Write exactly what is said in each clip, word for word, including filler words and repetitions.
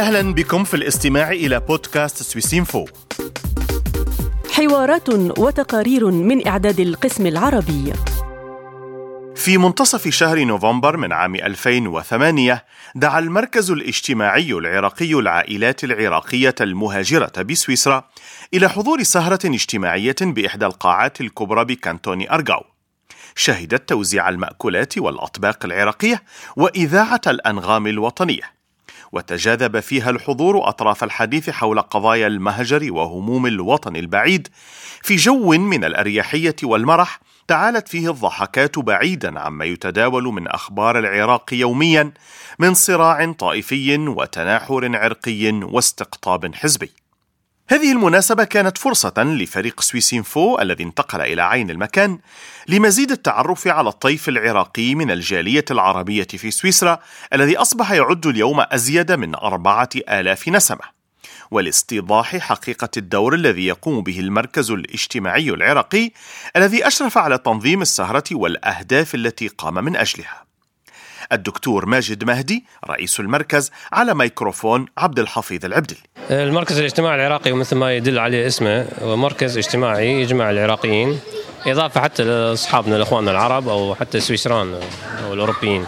أهلا بكم في الاستماع إلى بودكاست سويسينفو، حوارات وتقارير من إعداد القسم العربي. في منتصف شهر نوفمبر من عام ألفين وثمانية دعا المركز الاجتماعي العراقي العائلات العراقية المهاجرة بسويسرا إلى حضور سهرة اجتماعية بإحدى القاعات الكبرى بكانتون أرغاو، شهدت توزيع المأكولات والأطباق العراقية وإذاعة الأنغام الوطنية، وتجاذب فيها الحضور أطراف الحديث حول قضايا المهجر وهموم الوطن البعيد في جو من الأريحية والمرح تعالت فيه الضحكات بعيدا عما يتداول من أخبار العراق يوميا من صراع طائفي وتناحر عرقي واستقطاب حزبي. هذه المناسبة كانت فرصة لفريق سويسينفو الذي انتقل إلى عين المكان لمزيد التعرف على الطيف العراقي من الجالية العربية في سويسرا الذي أصبح يعد اليوم أزيد من أربعة آلاف نسمة، ولاستيضاح حقيقة الدور الذي يقوم به المركز الاجتماعي العراقي الذي أشرف على تنظيم السهرة والأهداف التي قام من أجلها. الدكتور ماجد مهدي رئيس المركز على ميكروفون عبد الحفيظ العبدلي. المركز الاجتماعي العراقي ومثل ما يدل عليه اسمه هو مركز اجتماعي يجمع العراقيين، إضافة حتى لأصحابنا الأخواننا العرب أو حتى السويسران أو الأوروبيين.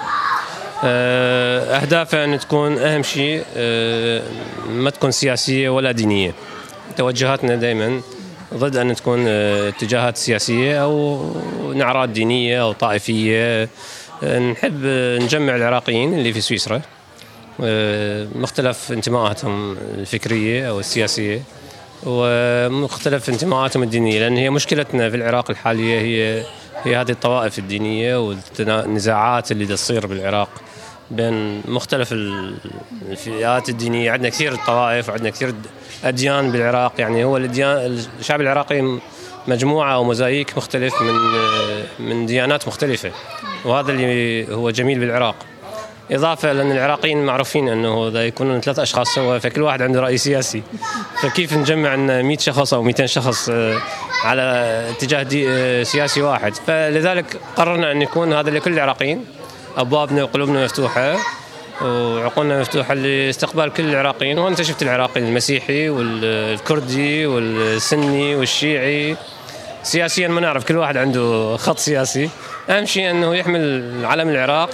أهدافه أن تكون أهم شيء ما تكون سياسية ولا دينية. توجهاتنا دائما ضد أن تكون اتجاهات سياسية أو نعرات دينية أو طائفية. نحب نجمع العراقيين اللي في سويسرا مختلف انتماءاتهم الفكرية أو السياسية ومختلف انتماءاتهم الدينية، لأن هي مشكلتنا في العراق الحالية هي هي هذه الطوائف الدينية والنزاعات اللي تصير بالعراق بين مختلف الفئات الدينية. عندنا كثير الطوائف وعندنا كثير أديان بالعراق، يعني هو الديان الشعب العراقي مجموعة أو موزايك مختلف من من ديانات مختلفة، وهذا اللي هو جميل بالعراق. إضافة لأن العراقيين معروفين أنه إذا يكونون ثلاث أشخاص سوا فكل واحد عنده رأي سياسي، فكيف نجمع أن مئة شخص أو مئتين شخص على اتجاه سياسي واحد؟ فلذلك قررنا أن يكون هذا لكل العراقيين، أبوابنا وقلوبنا مفتوحة وعقولنا مفتوحة لاستقبال كل العراقيين. وأنت شفت العراقي المسيحي والكردي والسني والشيعي، سياسيا ما نعرف، كل واحد عنده خط سياسي، أهم شيء أنه يحمل علم العراق.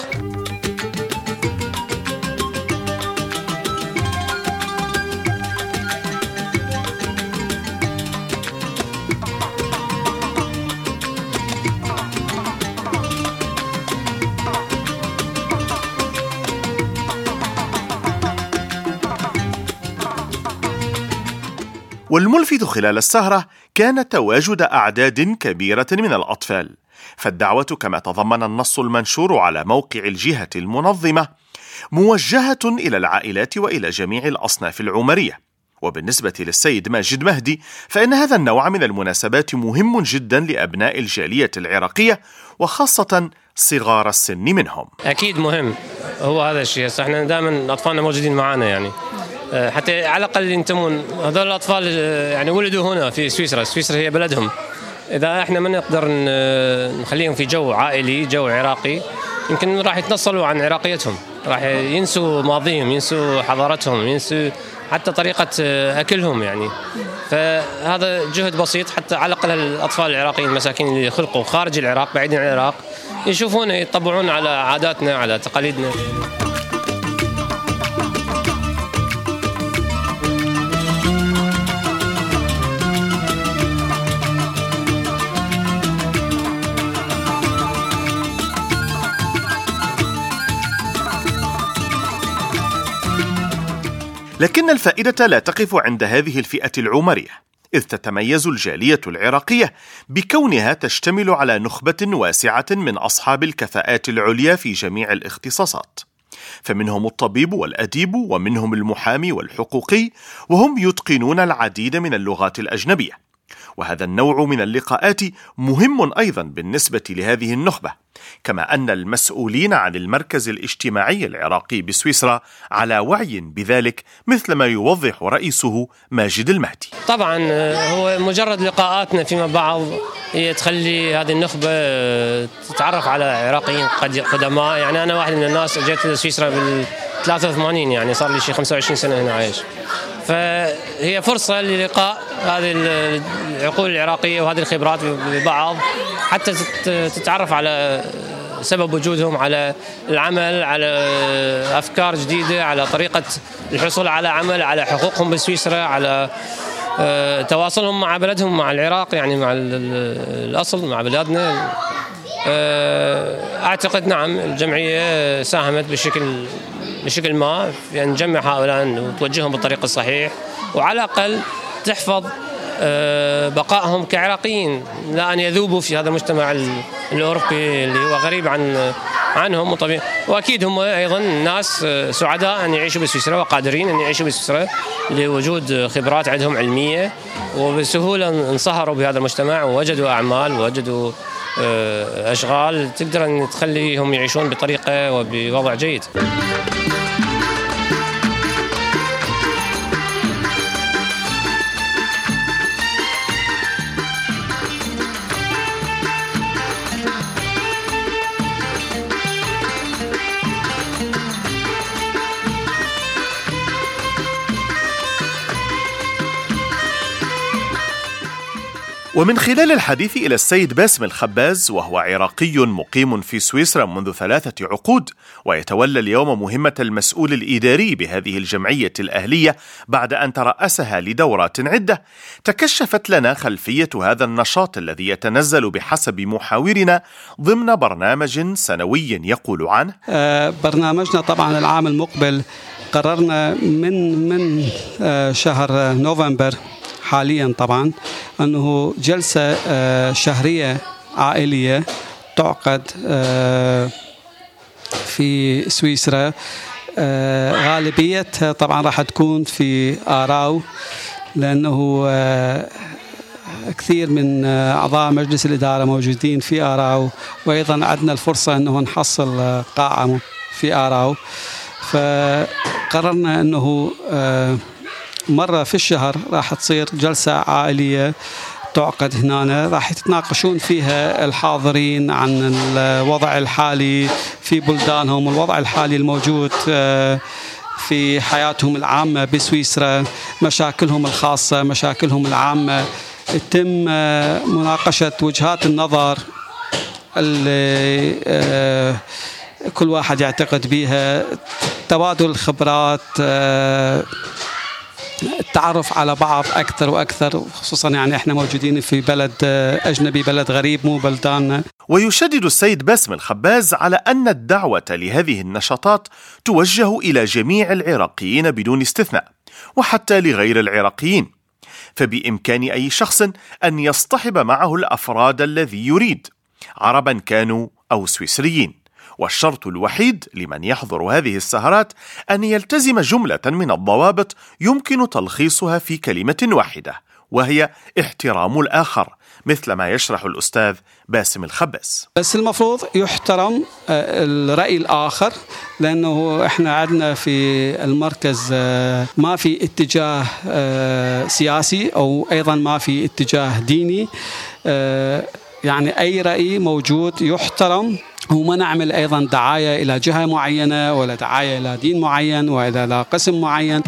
والملفت خلال السهرة كان تواجد أعداد كبيرة من الأطفال، فالدعوة كما تضمن النص المنشور على موقع الجهة المنظمة موجهة إلى العائلات وإلى جميع الأصناف العمرية. وبالنسبة للسيد ماجد مهدي فإن هذا النوع من المناسبات مهم جدا لأبناء الجالية العراقية وخاصة صغار السن منهم. أكيد مهم، هو هذا الشيء. احنا دائما أطفالنا موجودين معنا، يعني حتى على الأقل ينتمون. هذول الأطفال يعني ولدوا هنا في سويسرا، سويسرا هي بلدهم. إذا إحنا ما نقدر نخليهم في جو عائلي، جو عراقي، يمكن راح يتنصلوا عن عراقيتهم، راح ينسوا ماضيهم، ينسوا حضارتهم، ينسوا حتى طريقة أكلهم. يعني فهذا جهد بسيط حتى على الأقل الأطفال العراقيين المساكين اللي خلقوا خارج العراق بعيدين عن العراق يشوفون يطبعون على عاداتنا على تقاليدنا. لكن الفائدة لا تقف عند هذه الفئة العمرية، إذ تتميز الجالية العراقية بكونها تشتمل على نخبة واسعة من أصحاب الكفاءات العليا في جميع الاختصاصات، فمنهم الطبيب والأديب ومنهم المحامي والحقوقي، وهم يتقنون العديد من اللغات الأجنبية. وهذا النوع من اللقاءات مهم أيضا بالنسبة لهذه النخبة، كما أن المسؤولين عن المركز الاجتماعي العراقي بسويسرا على وعي بذلك، مثل ما يوضح رئيسه ماجد المهدي. طبعا هو مجرد لقاءاتنا فيما بعض هي تخلي هذه النخبة تتعرف على عراقيين قدماء. يعني أنا واحد من الناس جيت لسويسرا ثلاثة وثمانين، يعني صار لي شيء خمسة وعشرين سنة هنا عايش. فهي فرصة للقاء هذه العقول العراقية وهذه الخبرات ببعض، حتى تتعرف على سبب وجودهم، على العمل، على أفكار جديدة، على طريقة الحصول على عمل، على حقوقهم بسويسرا، على تواصلهم مع بلدهم، مع العراق، يعني مع الأصل، مع بلادنا. أعتقد نعم الجمعية ساهمت بشكل بشكل ما في أن نجمع هؤلاء وتوجههم بالطريق الصحيح، وعلى الأقل تحفظ بقائهم كعراقيين، لا أن يذوبوا في هذا المجتمع الأوروبي اللي هو غريب عن عنهم. وطبيعي وأكيد هم أيضا ناس سعداء أن يعيشوا بسويسرا وقادرين أن يعيشوا بسويسرا لوجود خبرات عندهم علمية، وبسهولة انصهروا بهذا المجتمع ووجدوا أعمال ووجدوا أشغال تقدر أن تخليهم يعيشون بطريقة وبوضع جيد. ومن خلال الحديث إلى السيد باسم الخباز، وهو عراقي مقيم في سويسرا منذ ثلاثة عقود ويتولى اليوم مهمة المسؤول الإداري بهذه الجمعية الأهلية بعد أن ترأسها لدورات عدة، تكشفت لنا خلفية هذا النشاط الذي يتنزل بحسب محاورنا ضمن برنامج سنوي يقول عنه برنامجنا طبعا العام المقبل قررنا من من شهر نوفمبر حاليا طبعا أنه جلسة شهرية عائلية تعقد في سويسرا، غالبيتها طبعا راح تكون في آراو، لأنه كثير من أعضاء مجلس الإدارة موجودين في آراو، وأيضا عندنا الفرصة أنه نحصل قاعة في آراو. فقررنا أنه مرة في الشهر راح تصير جلسة عائلية تعقد هنا، راح يتناقشون فيها الحاضرين عن الوضع الحالي في بلدانهم والوضع الحالي الموجود في حياتهم العامة بسويسرا، مشاكلهم الخاصة، مشاكلهم العامة. يتم مناقشة وجهات النظر اللي كل واحد يعتقد بها، تبادل الخبرات، التعرف على بعض أكثر وأكثر، خصوصا يعني إحنا موجودين في بلد أجنبي، بلد غريب مو بلداننا. ويشدد السيد باسم الخباز على أن الدعوة لهذه النشاطات توجه إلى جميع العراقيين بدون استثناء، وحتى لغير العراقيين، فبإمكان أي شخص أن يصطحب معه الأفراد الذي يريد، عربا كانوا أو سويسريين. والشرط الوحيد لمن يحضر هذه السهرات أن يلتزم جملة من الضوابط يمكن تلخيصها في كلمة واحدة، وهي احترام الآخر، مثل ما يشرح الأستاذ باسم الخباز. بس المفروض يحترم الرأي الآخر، لأنه إحنا عندنا في المركز ما في اتجاه سياسي أو أيضا ما في اتجاه ديني، يعني أي رأي موجود يحترم، وما نعمل أيضا دعاية إلى جهة معينة ولا دعاية إلى دين معين ولا إلى قسم معين.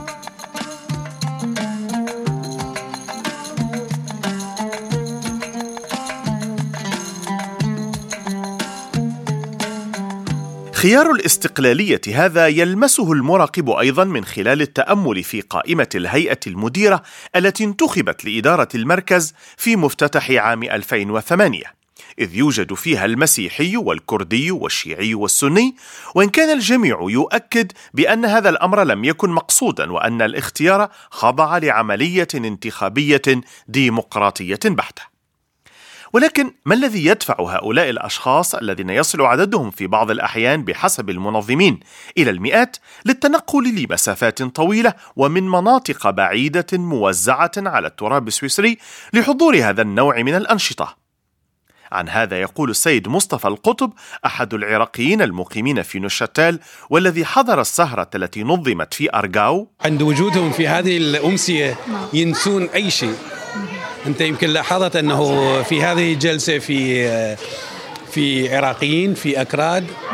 خيار الاستقلالية هذا يلمسه المراقب أيضا من خلال التأمل في قائمة الهيئة المديرة التي انتخبت لإدارة المركز في مفتتح عام ألفين وثمانية، إذ يوجد فيها المسيحي والكردي والشيعي والسني، وإن كان الجميع يؤكد بأن هذا الأمر لم يكن مقصودا، وأن الاختيار خضع لعملية انتخابية ديمقراطية بحتة. ولكن ما الذي يدفع هؤلاء الأشخاص الذين يصل عددهم في بعض الأحيان بحسب المنظمين إلى المئات للتنقل لمسافات طويلة ومن مناطق بعيدة موزعة على التراب السويسري لحضور هذا النوع من الأنشطة؟ عن هذا يقول السيد مصطفى القطب، أحد العراقيين المقيمين في نوشاتال والذي حضر السهرة التي نظمت في أرغاو. عند وجودهم في هذه الأمسية ينسون أي شيء. أنت يمكن لاحظت أنه في هذه الجلسة في في عراقيين، في أكراد،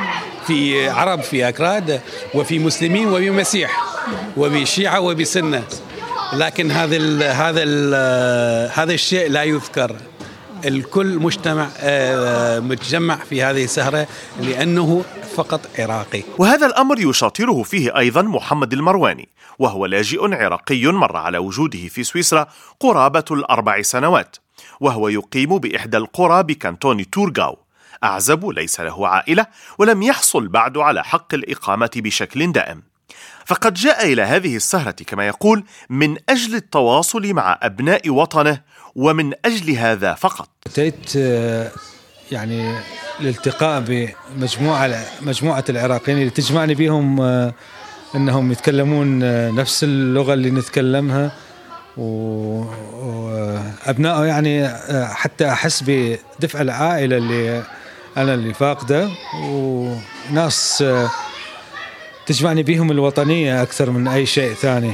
في عرب، في أكراد، وفي مسلمين، وفي مسيح، وفي شيعة، وفي سنة. لكن هذا ال هذا ال هذا الشيء لا يذكر. الكل مجتمع متجمع في هذه السهرة لأنه فقط عراقي. وهذا الأمر يشاطره فيه أيضا محمد المرواني، وهو لاجئ عراقي مر على وجوده في سويسرا قرابة الأربع سنوات، وهو يقيم بإحدى القرى بكانتون تورغاو. أعزب، ليس له عائلة، ولم يحصل بعد على حق الإقامة بشكل دائم. فقد جاء إلى هذه السهرة كما يقول من أجل التواصل مع أبناء وطنه، ومن أجل هذا فقط. أتيت يعني الالتقاء بمجموعة مجموعة العراقيين اللي تجمعني بهم أنهم يتكلمون نفس اللغة اللي نتكلمها، وأبنائه يعني حتى أحس بدفء العائلة اللي أنا اللي فاقده، وناس تجمعني بهم الوطنية أكثر من أي شيء ثاني.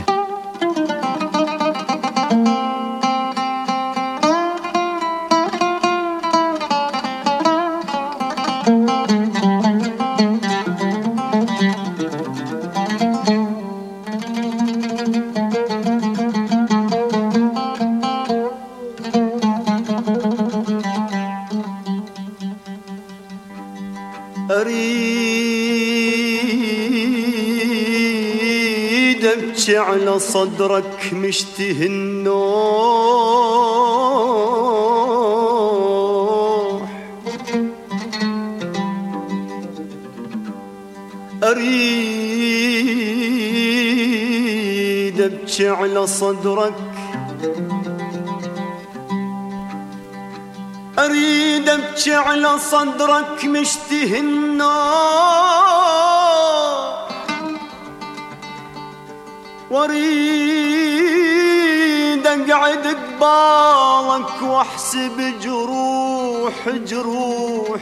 أريد أبكي على صدرك مشتهي النوح، أريد أبكي على صدرك، أريد أبكي على صدرك مشتهي النوح، واريد أقعد قبالك واحسب جروح جروح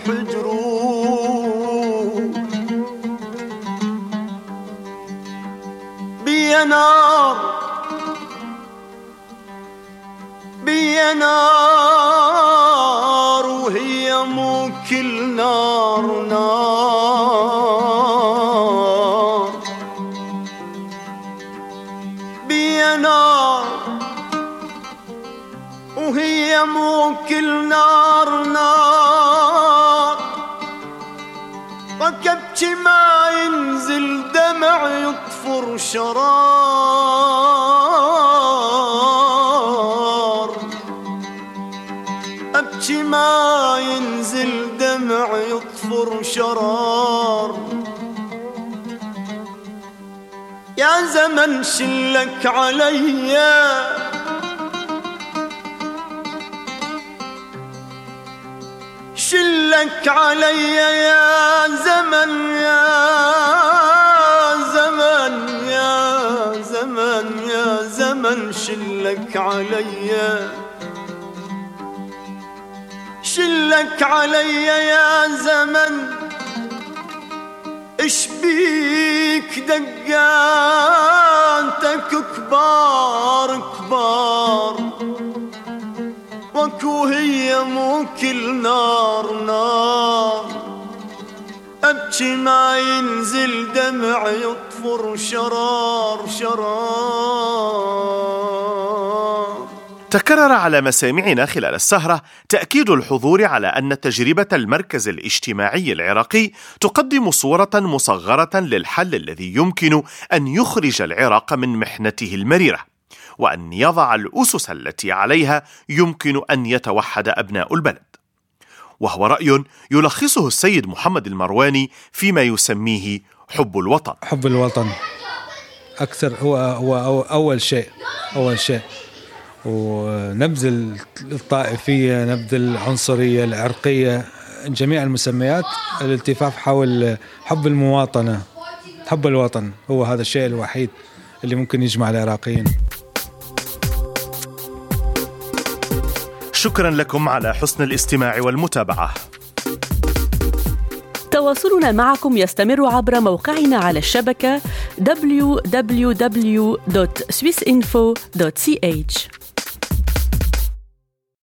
جروح. بيا نار بيا نار وهي مو كل نار نار، بيا نار وهي مو كل نار نار. ركبتي ما ينزل دمع يطفر شرار، أبكي ما ينزل دمع يطفر شرار. يا زمن شلك عليا، شلك عليا يا زمن يا زمن يا زمن يا زمن شلك عليا، شلك عليا يا زمن. إش بيك دقاتك كبار كبار، وكو هي مو كل نار نار. أبكي ما ينزل دمع يطفر شرار شرار. تكرر على مسامعنا خلال السهرة تأكيد الحضور على أن تجربة المركز الاجتماعي العراقي تقدم صورة مصغرة للحل الذي يمكن أن يخرج العراق من محنته المريرة، وأن يضع الأسس التي عليها يمكن أن يتوحد أبناء البلد. وهو رأي يلخصه السيد محمد المرواني فيما يسميه حب الوطن. حب الوطن أكثر هو هو أول شيء أول شيء ونبذ الطائفية، نبذ العنصرية، العرقية، جميع المسميات، الالتفاف حول حب المواطنة، حب الوطن. هو هذا الشيء الوحيد اللي ممكن يجمع العراقيين. شكرا لكم على حسن الاستماع والمتابعة. تواصلنا معكم يستمر عبر موقعنا على الشبكة دبليو دبليو دبليو دوت سويس إنفو دوت سي إتش.